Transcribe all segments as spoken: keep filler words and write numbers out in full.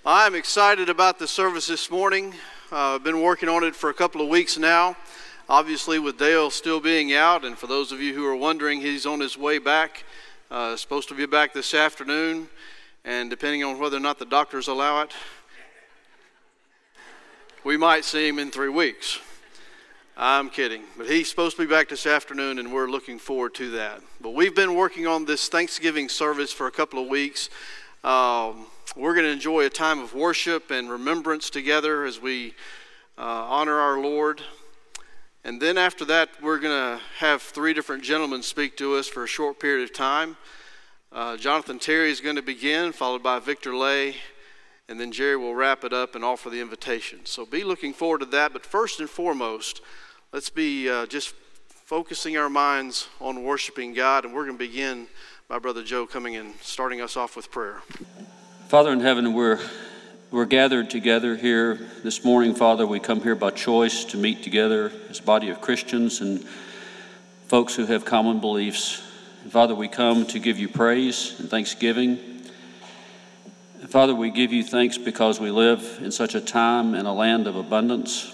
I'm excited about the service this morning. Uh, I've been working on it for a couple of weeks now. Obviously, with Dale still being out, and for those of you who are wondering, he's on his way back. Uh, supposed to be back this afternoon, and depending on whether or not the doctors allow it, we might see him in three weeks. I'm kidding, but he's supposed to be back this afternoon, and we're looking forward to that. But we've been working on this Thanksgiving service for a couple of weeks. Um, we're going to enjoy a time of worship and remembrance together as we uh, honor our Lord. And then after that, we're going to have three different gentlemen speak to us for a short period of time. Uh, Jonathan Terry is going to begin, followed by Victor Lay, and then Jerry will wrap it up and offer the invitation. So be looking forward to that. But first and foremost, let's be uh, just focusing our minds on worshiping God. And we're going to begin by Brother Joe coming and starting us off with prayer. Father in heaven, we're we're gathered together here this morning. Father, we come here by choice to meet together as a body of Christians and folks who have common beliefs. And Father, we come to give you praise and thanksgiving. And Father, we give you thanks because we live in such a time and a land of abundance.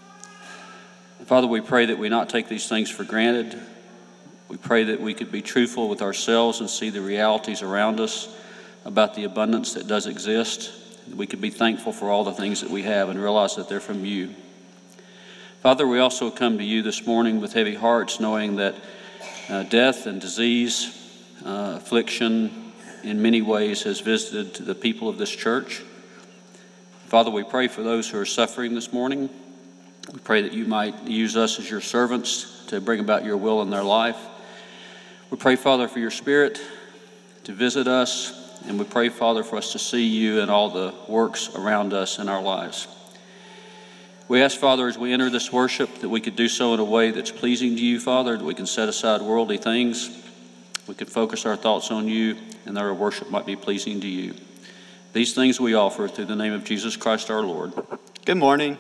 And Father, we pray that we not take these things for granted. We pray that we could be truthful with ourselves and see the realities around us about the abundance that does exist. We could be thankful for all the things that we have and realize that they're from you. Father, we also come to you this morning with heavy hearts, knowing that uh, death and disease, uh, affliction in many ways has visited the people of this church. Father, we pray for those who are suffering this morning. We pray that you might use us as your servants to bring about your will in their life. We pray, Father, for your Spirit to visit us, and we pray, Father, for us to see you and all the works around us in our lives. We ask, Father, as we enter this worship, that we could do so in a way that's pleasing to you, Father, that we can set aside worldly things, we can focus our thoughts on you, and that our worship might be pleasing to you. These things we offer through the name of Jesus Christ our Lord. Good morning.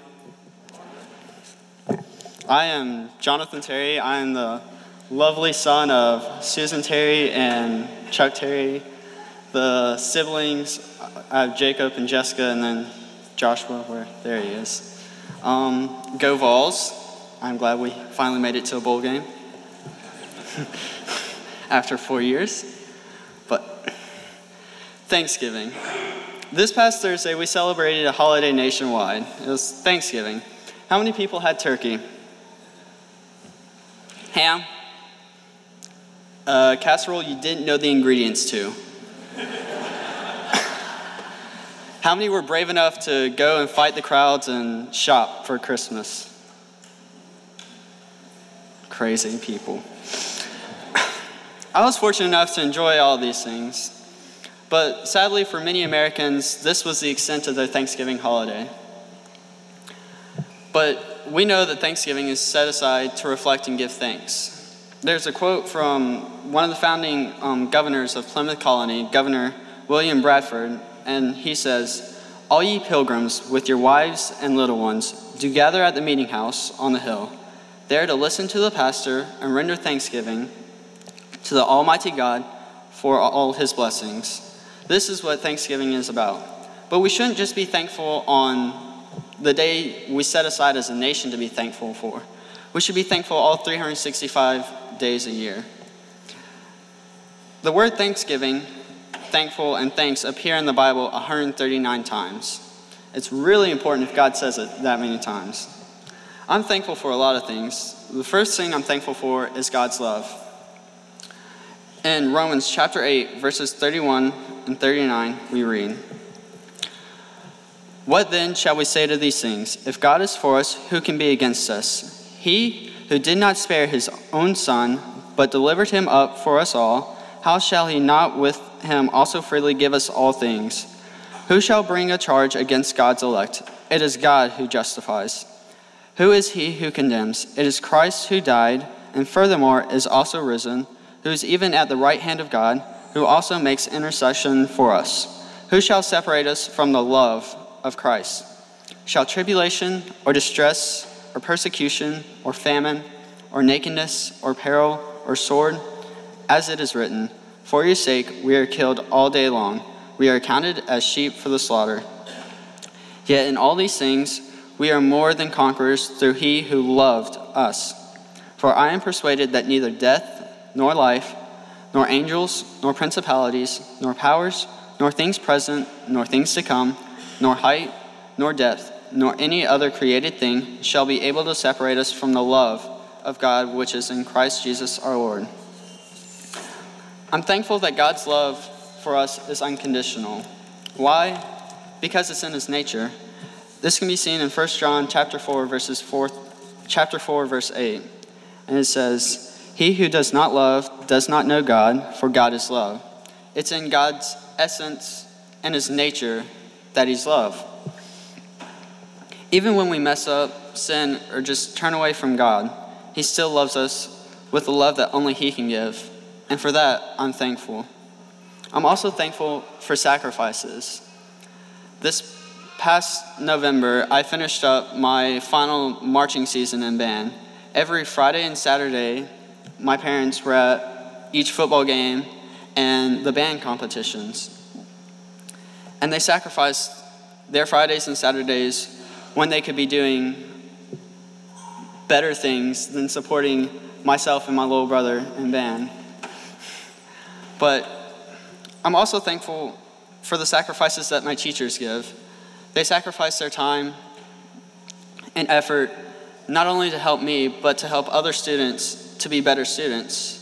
I am Jonathan Terry. I am the lovely son of Susan Terry and Chuck Terry. The siblings, I have Jacob and Jessica, and then Joshua, where there he is. Um, go Vols. I'm glad we finally made it to a bowl game after four years. But Thanksgiving. This past Thursday, we celebrated a holiday nationwide. It was Thanksgiving. How many people had turkey? Ham? Uh, casserole you didn't know the ingredients to. How many were brave enough to go and fight the crowds and shop for Christmas? Crazy people. I was fortunate enough to enjoy all these things, but sadly for many Americans, this was the extent of their Thanksgiving holiday. But we know that Thanksgiving is set aside to reflect and give thanks. There's a quote from one of the founding um, governors of Plymouth Colony, Governor William Bradford, and he says, "All ye pilgrims with your wives and little ones do gather at the meeting house on the hill, there to listen to the pastor and render thanksgiving to the Almighty God for all his blessings." This is what Thanksgiving is about. But we shouldn't just be thankful on the day we set aside as a nation to be thankful for. We should be thankful all three hundred sixty-five days a year. The word Thanksgiving, thankful, and thanks appear in the Bible one hundred thirty-nine times. It's really important if God says it that many times. I'm thankful for a lot of things. The first thing I'm thankful for is God's love. In Romans chapter eight, verses thirty-one and thirty-nine, we read, "What then shall we say to these things? If God is for us, who can be against us? He who did not spare his own son, but delivered him up for us all, how shall he not with him also freely give us all things? Who shall bring a charge against God's elect? It is God who justifies. Who is he who condemns? It is Christ who died, and furthermore is also risen, who is even at the right hand of God, who also makes intercession for us. Who shall separate us from the love of Christ? Shall tribulation or distress or persecution or famine or nakedness or peril or sword? As it is written, for your sake we are killed all day long. We are counted as sheep for the slaughter. Yet in all these things we are more than conquerors through he who loved us. For I am persuaded that neither death, nor life, nor angels, nor principalities, nor powers, nor things present, nor things to come, nor height, nor depth, nor any other created thing shall be able to separate us from the love of God which is in Christ Jesus our Lord. I'm thankful that God's love for us is unconditional. Why? Because it's in his nature. This can be seen in First John chapter four, verses four, chapter four, verse eight. And it says, "He who does not love does not know God, for God is love." It's in God's essence and his nature that he's love. Even when we mess up, sin, or just turn away from God, he still loves us with the love that only he can give. And for that, I'm thankful. I'm also thankful for sacrifices. This past November, I finished up my final marching season in band. Every Friday and Saturday, my parents were at each football game and the band competitions. And they sacrificed their Fridays and Saturdays when they could be doing better things than supporting myself and my little brother in band. But I'm also thankful for the sacrifices that my teachers give. They sacrifice their time and effort not only to help me, but to help other students to be better students.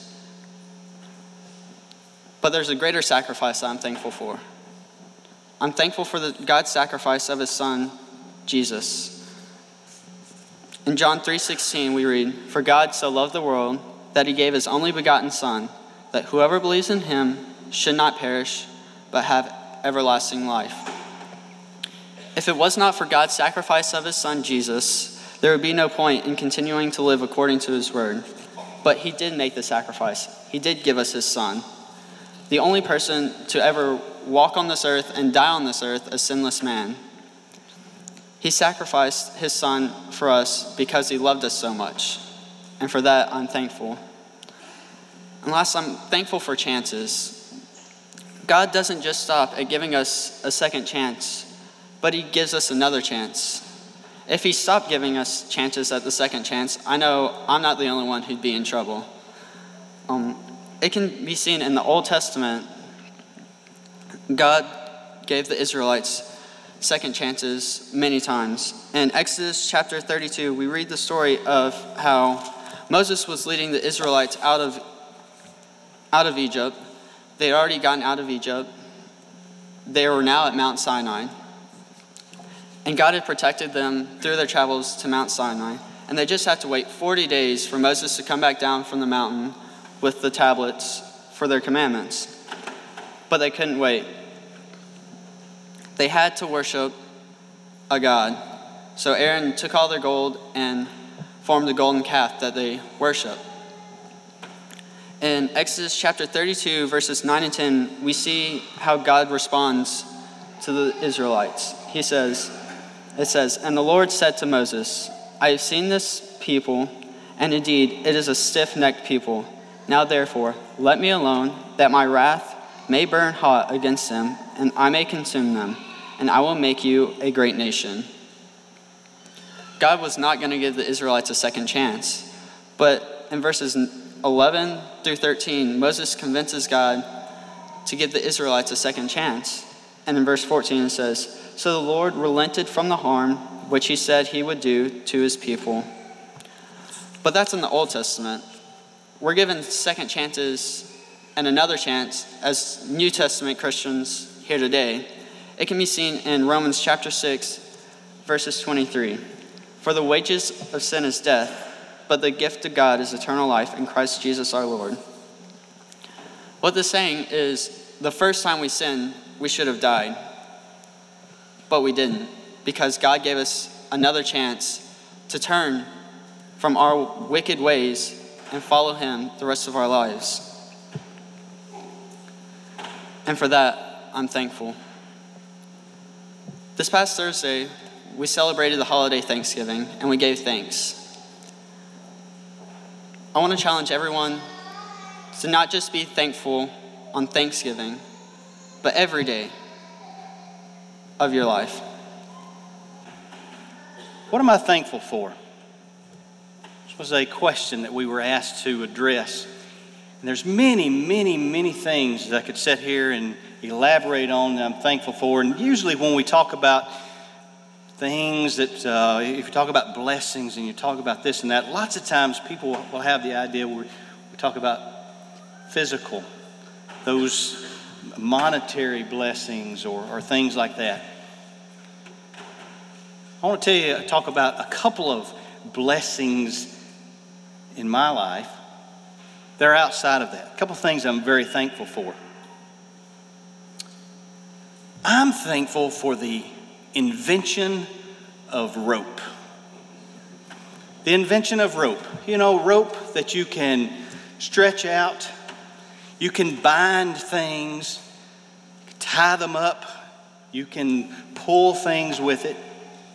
But there's a greater sacrifice that I'm thankful for. I'm thankful for the God's sacrifice of his son, Jesus. In John three sixteen, we read, "For God so loved the world that he gave his only begotten Son, that whoever believes in him should not perish, but have everlasting life." If it was not for God's sacrifice of his son, Jesus, there would be no point in continuing to live according to his word. But he did make the sacrifice. He did give us his son, the only person to ever walk on this earth and die on this earth, a sinless man. He sacrificed his son for us because he loved us so much. And for that, I'm thankful. And last, I'm thankful for chances. God doesn't just stop at giving us a second chance, but he gives us another chance. If he stopped giving us chances at the second chance, I know I'm not the only one who'd be in trouble. Um, it can be seen in the Old Testament. God gave the Israelites second chances many times. In Exodus chapter thirty-two, we read the story of how Moses was leading the Israelites out of, out of Egypt. They had already gotten out of Egypt. They were now at Mount Sinai. And God had protected them through their travels to Mount Sinai. And they just had to wait forty days for Moses to come back down from the mountain with the tablets for their commandments. But they couldn't wait. They had to worship a god. So Aaron took all their gold and formed a golden calf that they worship. In Exodus chapter thirty-two, verses nine and ten, we see how God responds to the Israelites. He says, it says, "And the Lord said to Moses, I have seen this people, and indeed it is a stiff-necked people. Now therefore, let me alone, that my wrath may burn hot against them, and I may consume them, and I will make you a great nation." God was not going to give the Israelites a second chance. But in verses eleven through thirteen, Moses convinces God to give the Israelites a second chance. And in verse fourteen it says, "So the Lord relented from the harm which he said he would do to his people." But that's in the Old Testament. We're given second chances and another chance as New Testament Christians here today. It can be seen in Romans chapter six, verses twenty-three. "For the wages of sin is death, but the gift of God is eternal life in Christ Jesus our Lord." What this saying is, the first time we sinned, we should have died. But we didn't, because God gave us another chance to turn from our wicked ways and follow him the rest of our lives. And for that, I'm thankful. This past Thursday, we celebrated the holiday Thanksgiving, and we gave thanks. I want to challenge everyone to not just be thankful on Thanksgiving, but every day of your life. What am I thankful for? This was a question that we were asked to address. And there's many, many, many things that I could sit here and elaborate on that I'm thankful for. And usually when we talk about things that, uh, if you talk about blessings and you talk about this and that, lots of times people will have the idea where we talk about physical, those monetary blessings or, or things like that. I want to tell you, talk about a couple of blessings in my life that are outside of that. A couple of things I'm very thankful for. I'm thankful for the invention of rope. The invention of rope. You know, rope that you can stretch out, you can bind things, tie them up, you can pull things with it.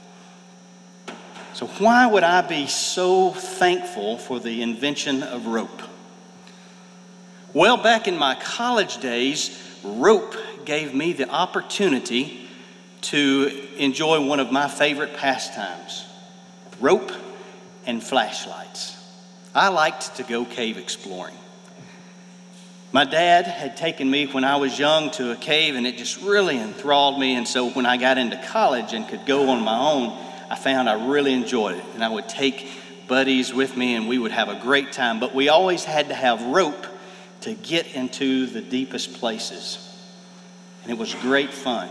So why would I be so thankful for the invention of rope? Well, back in my college days, rope gave me the opportunity to enjoy one of my favorite pastimes, rope and flashlights. I liked to go cave exploring. My dad had taken me when I was young to a cave, and it just really enthralled me. And so when I got into college and could go on my own, I found I really enjoyed it. And I would take buddies with me, and we would have a great time. But we always had to have rope to get into the deepest places. And it was great fun.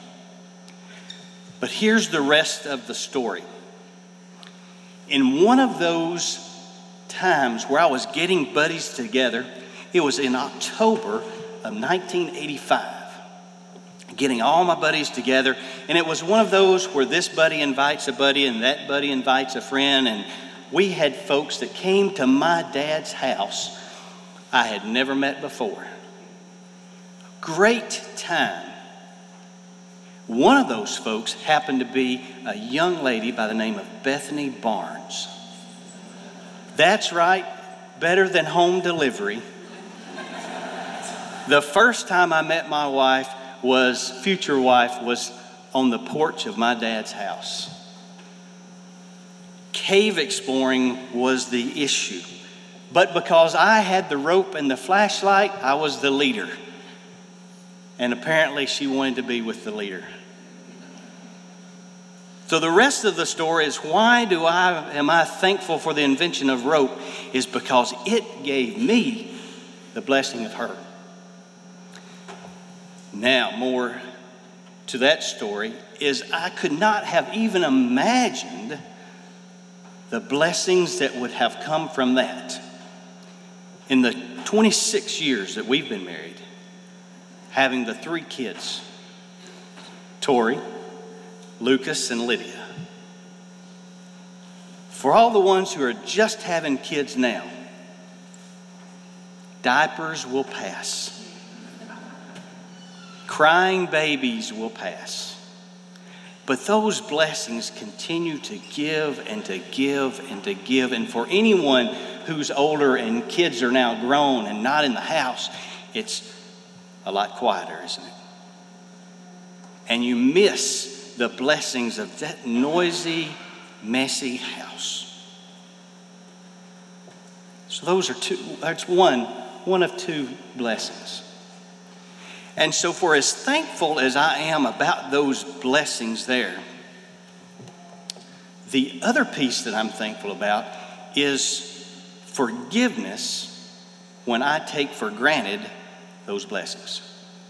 But here's the rest of the story. In one of those times where I was getting buddies together, it was in October of nineteen eighty-five. Getting all my buddies together, and it was one of those where this buddy invites a buddy and that buddy invites a friend, and we had folks that came to my dad's house I had never met before. Great time. One of those folks happened to be a young lady by the name of Bethany Barnes. That's right, better than home delivery. The first time I met my wife was, future wife, was on the porch of my dad's house. Cave exploring was the issue. But because I had the rope and the flashlight, I was the leader. And apparently she wanted to be with the leader. So the rest of the story is, why do I am I thankful for the invention of rope? Is because it gave me the blessing of her. Now, more to that story is I could not have even imagined the blessings that would have come from that. In the twenty-six years that we've been married, having the three kids, Tori, Lucas, and Lydia. For all the ones who are just having kids now, diapers will pass. Crying babies will pass. But those blessings continue to give and to give and to give. And for anyone who's older and kids are now grown and not in the house, it's a lot quieter, isn't it? And you miss the blessings of that noisy, messy house. So those are two, that's one, one of two blessings. And so for as thankful as I am about those blessings there, the other piece that I'm thankful about is forgiveness when I take for granted those blessings.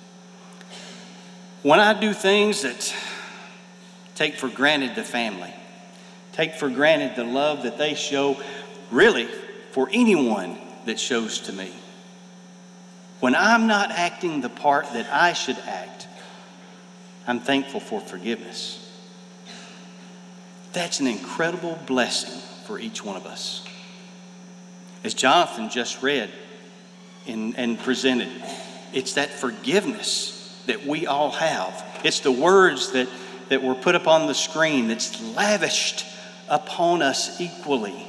When I do things that take for granted the family, take for granted the love that they show, really, for anyone that shows to me. When I'm not acting the part that I should act, I'm thankful for forgiveness. That's an incredible blessing for each one of us. As Jonathan just read and, and presented, it's that forgiveness that we all have. It's the words that, that were put up on the screen that's lavished upon us equally.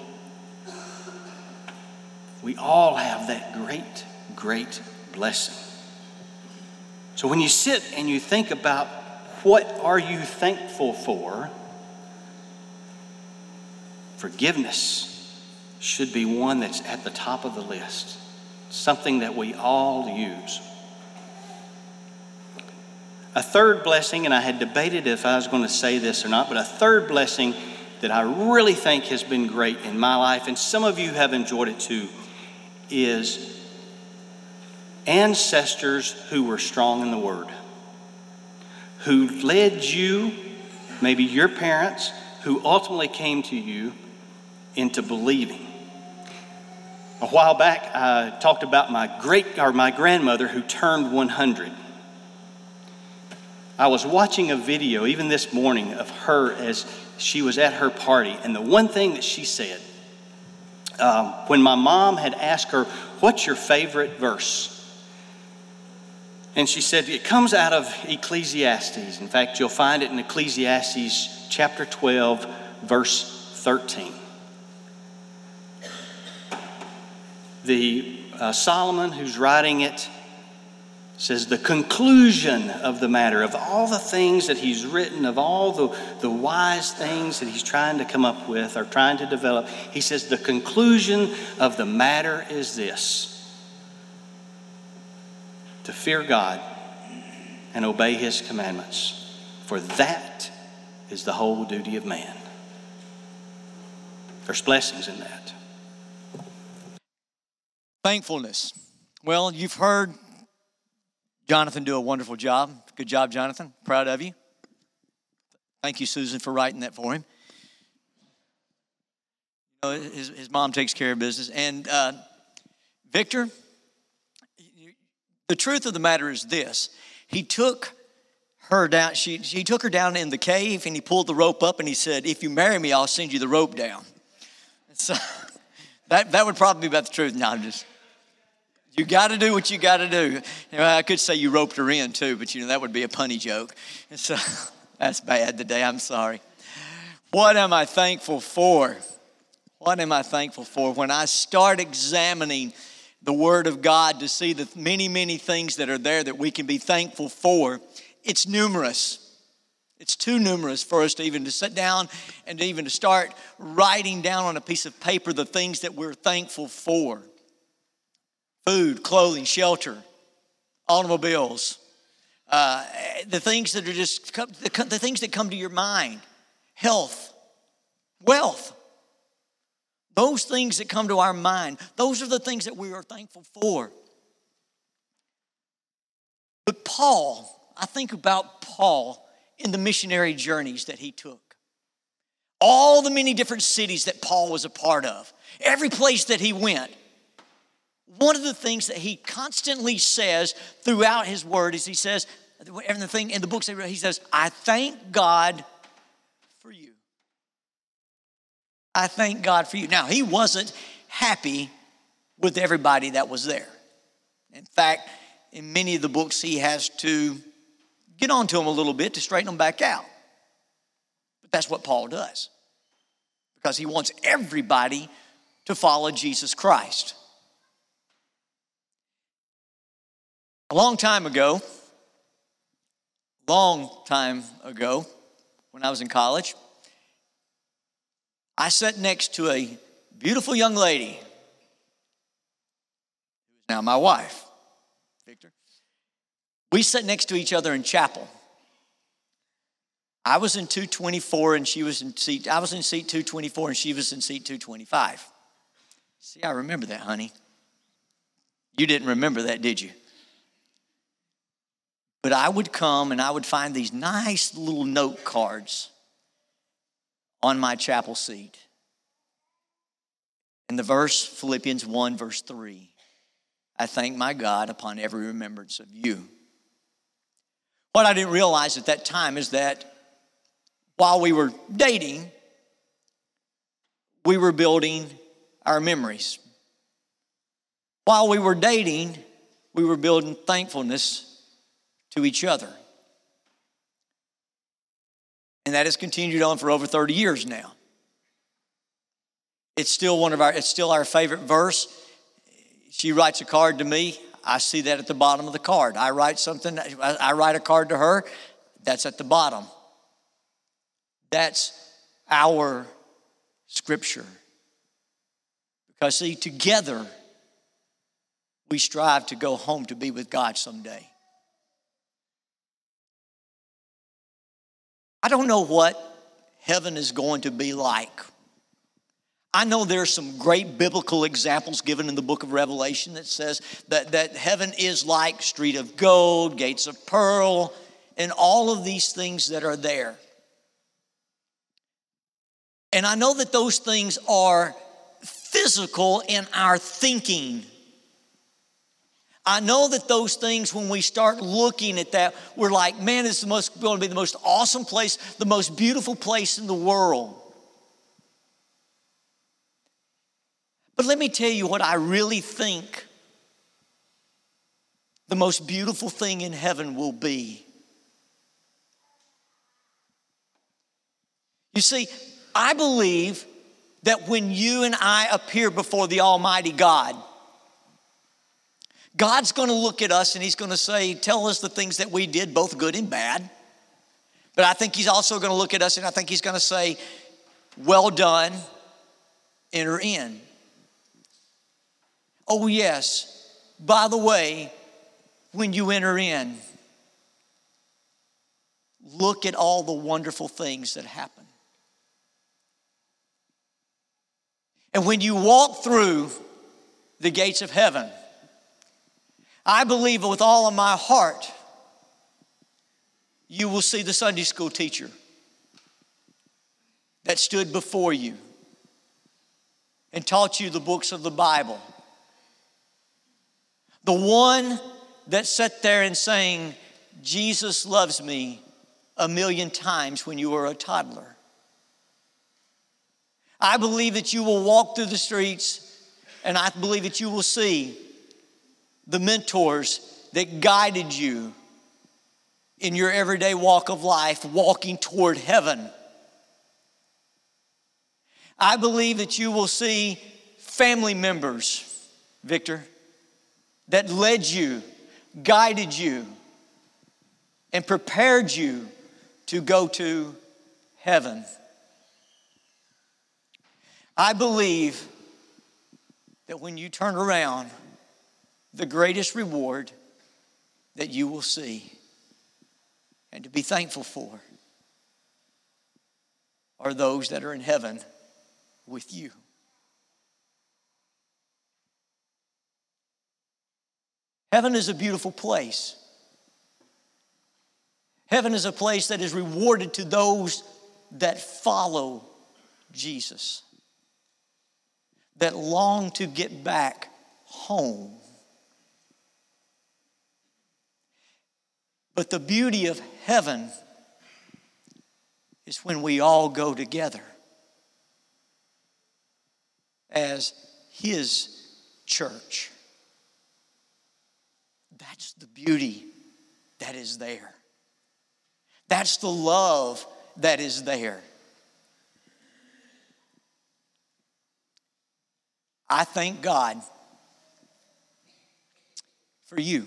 We all have that great, great blessing. So when you sit and you think about what are you thankful for, forgiveness should be one that's at the top of the list, something that we all use. A third blessing, and I had debated if I was going to say this or not, but a third blessing that I really think has been great in my life, and some of you have enjoyed it too, is ancestors who were strong in the Word, who led you, maybe your parents, who ultimately came to you into believing. A while back, I talked about my great or my grandmother who turned one hundred. I was watching a video, even this morning, of her as she was at her party, and the one thing that she said, um, when my mom had asked her, "What's your favorite verse?" And she said, it comes out of Ecclesiastes. In fact, you'll find it in Ecclesiastes chapter twelve, verse thirteen. The uh, Solomon, who's writing it, says the conclusion of the matter, of all the things that he's written, of all the, the wise things that he's trying to come up with or trying to develop, he says the conclusion of the matter is this: to fear God and obey his commandments, for that is the whole duty of man. There's blessings in that. Thankfulness. Well, you've heard Jonathan do a wonderful job. Good job, Jonathan. Proud of you. Thank you, Susan, for writing that for him. You know, his, his mom takes care of business. And uh, Victor, the truth of the matter is this. He took her down, she, he took her down in the cave, and he pulled the rope up, and he said, "If you marry me, I'll send you the rope down." So that, that would probably be about the truth. No, I'm just, you got to do what you got to do. You know, I could say you roped her in too, but you know, that would be a punny joke. And so that's bad today, I'm sorry. What am I thankful for? What am I thankful for? When I start examining the Word of God to see the many, many things that are there that we can be thankful for, it's numerous. It's too numerous for us to even to sit down and to even to start writing down on a piece of paper the things that we're thankful for. Food, clothing, shelter, automobiles, uh, the things that are just, the, the things that come to your mind, health, wealth. Those things that come to our mind, those are the things that we are thankful for. But Paul, I think about Paul in the missionary journeys that he took. All the many different cities that Paul was a part of. Every place that he went. One of the things that he constantly says throughout his word is he says, and the thing in the books he says, "I thank God for you. I thank God for you." Now, he wasn't happy with everybody that was there. In fact, in many of the books, he has to get on to them a little bit to straighten them back out. But that's what Paul does, because he wants everybody to follow Jesus Christ. A long time ago, long time ago, when I was in college, I sat next to a beautiful young lady who is now my wife, Victor. We sat next to each other in chapel. I was in two twenty-four and she was in seat, I was in seat two twenty-four and she was in seat two twenty-five. See, I remember that, honey. You didn't remember that, did you? But I would come and I would find these nice little note cards on my chapel seat. And the verse, Philippians one, verse three, "I thank my God upon every remembrance of you." What I didn't realize at that time is that while we were dating, we were building our memories. While we were dating, we were building thankfulness to each other. And that has continued on for over thirty years now. It's still one of our, it's still our favorite verse. She writes a card to me. I see that at the bottom of the card. I write something, I write a card to her. That's at the bottom. That's our Scripture. Because, see, together we strive to go home to be with God someday. I don't know what heaven is going to be like. I know there are some great biblical examples given in the book of Revelation that says that, that heaven is like street of gold, gates of pearl, and all of these things that are there. And I know that those things are physical in our thinking. I know that those things, when we start looking at that, we're like, man, this is most, going to be the most awesome place, the most beautiful place in the world. But let me tell you what I really think the most beautiful thing in heaven will be. You see, I believe that when you and I appear before the Almighty God, God's going to look at us and He's going to say, tell us the things that we did, both good and bad. But I think He's also going to look at us and I think He's going to say, well done, enter in. Oh yes, by the way, when you enter in, look at all the wonderful things that happen. And when you walk through the gates of heaven, I believe with all of my heart, you will see the Sunday school teacher that stood before you and taught you the books of the Bible. The one that sat there and sang, Jesus loves me, a million times when you were a toddler. I believe that you will walk through the streets and I believe that you will see the mentors that guided you in your everyday walk of life, walking toward heaven. I believe that you will see family members, Victor, that led you, guided you, and prepared you to go to heaven. I believe that when you turn around, the greatest reward that you will see and to be thankful for are those that are in heaven with you. Heaven is a beautiful place. Heaven is a place that is rewarded to those that follow Jesus, that long to get back home. But the beauty of heaven is when we all go together as His church. That's the beauty that is there. That's the love that is there. I thank God for you.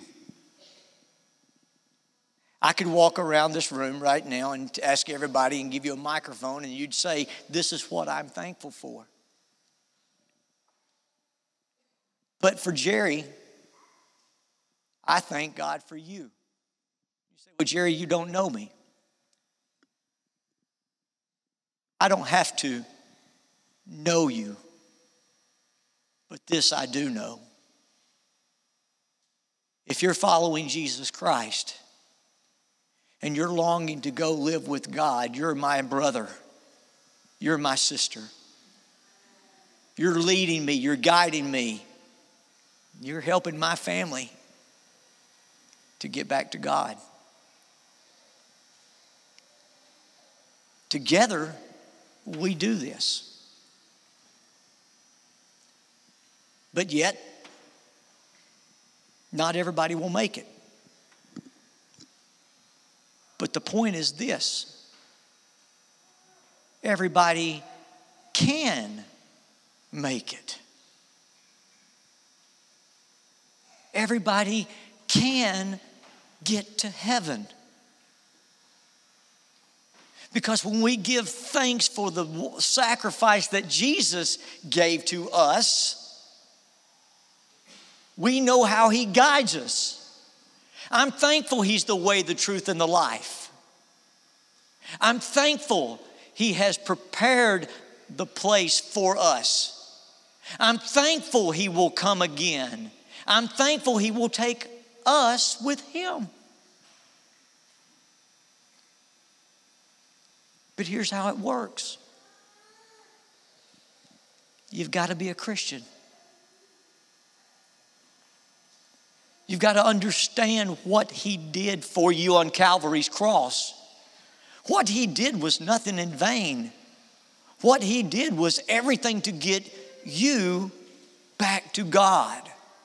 I could walk around this room right now and ask everybody and give you a microphone and you'd say, this is what I'm thankful for. But for Jerry, I thank God for you. You say, well, Jerry, you don't know me. I don't have to know you, but this I do know. If you're following Jesus Christ and you're longing to go live with God, you're my brother, you're my sister. You're leading me, you're guiding me, you're helping my family to get back to God. Together, we do this. But yet, not everybody will make it. But the point is this: everybody can make it. Everybody can get to heaven. Because when we give thanks for the sacrifice that Jesus gave to us, we know how he guides us. I'm thankful he's the way, the truth, and the life. I'm thankful he has prepared the place for us. I'm thankful he will come again. I'm thankful he will take us with him. But here's how it works. You've got to be a Christian. You've got to understand what he did for you on Calvary's cross. What he did was nothing in vain. What he did was everything to get you back to God.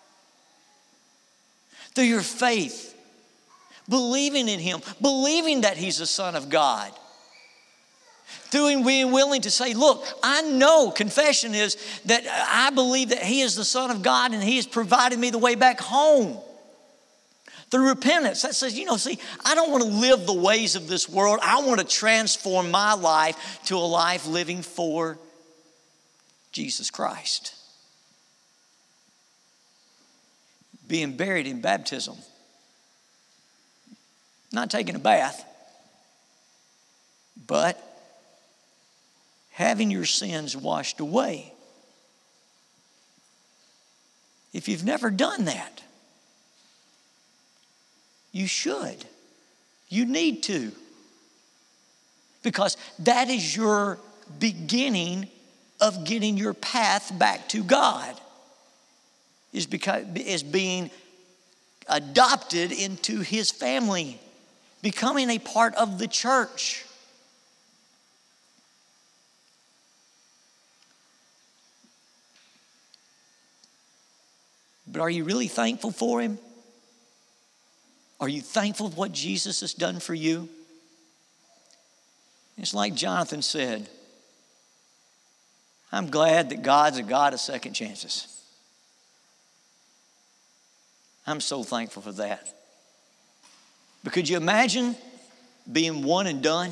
Through your faith, believing in him, believing that he's the Son of God. Through him being willing to say, look, I know, confession is that I believe that he is the Son of God and he has provided me the way back home. Through repentance, that says, you know, see, I don't want to live the ways of this world. I want to transform my life to a life living for Jesus Christ. Being buried in baptism. Not taking a bath, but having your sins washed away. If you've never done that, you should. You need to. Because that is your beginning of getting your path back to God. Is because is being adopted into his family, becoming a part of the church. But are you really thankful for him? Are you thankful for what Jesus has done for you? It's like Jonathan said, I'm glad that God's a God of second chances. I'm so thankful for that. But could you imagine being one and done?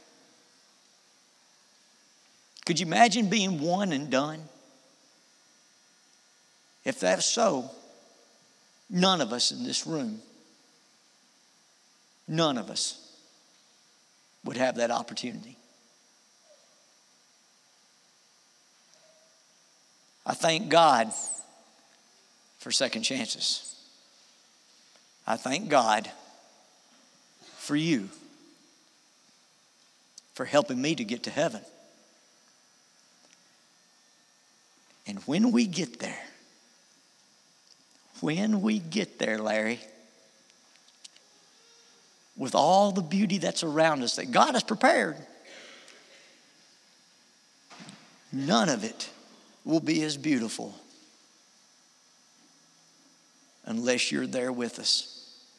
Could you imagine being one and done? If that's so, none of us in this room, none of us would have that opportunity. I thank God for second chances. I thank God for you, for helping me to get to heaven. And when we get there, when we get there, Larry, with all the beauty that's around us that God has prepared, none of it will be as beautiful unless you're there with us.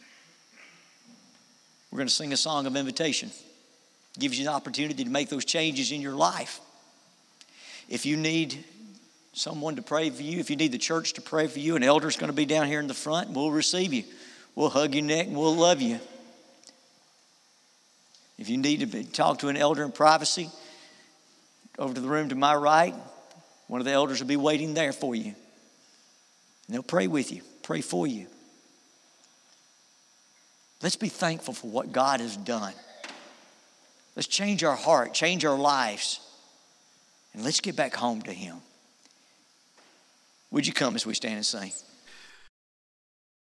We're going to sing a song of invitation. It gives you an opportunity to make those changes in your life. If you need someone to pray for you, if you need the church to pray for you, an elder's going to be down here in the front, and we'll receive you. We'll hug your neck and we'll love you. If you need to be, talk to an elder in privacy, over to the room to my right, one of the elders will be waiting there for you. And they'll pray with you, pray for you. Let's be thankful for what God has done. Let's change our heart, change our lives, and let's get back home to him. Would you come as we stand and sing?